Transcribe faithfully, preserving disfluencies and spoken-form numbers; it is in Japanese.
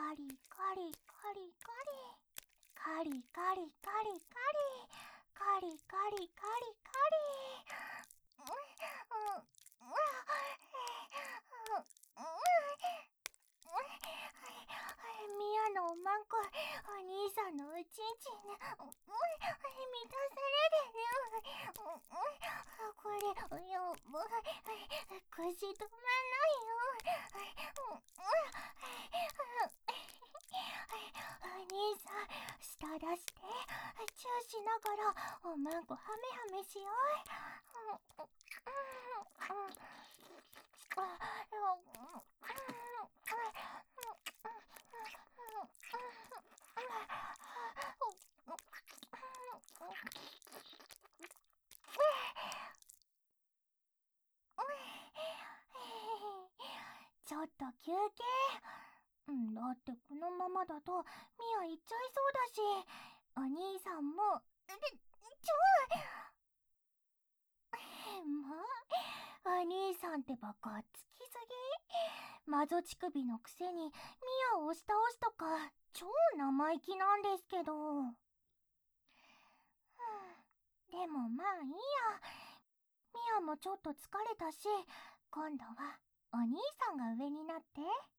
カリカリカリカリカリカリカリカリカリカリカリカリミヤのおまんこ、お兄さんのおちんちんね、満たされてる。これ、いや、口止まんないよ。お兄さん、舌出して、チューしながら、おまんこハメハメしよう。ちょっと休憩。うんだってこのままだとミヤ行っちゃいそうだし、お兄さんも、ちょもう、お兄さんってばがっつきすぎ。マゾ乳首のくせにミヤを押し倒すとか超生意気なんですけど。でもまあいいや。ミヤもちょっと疲れたし、今度はお兄さんが上になって。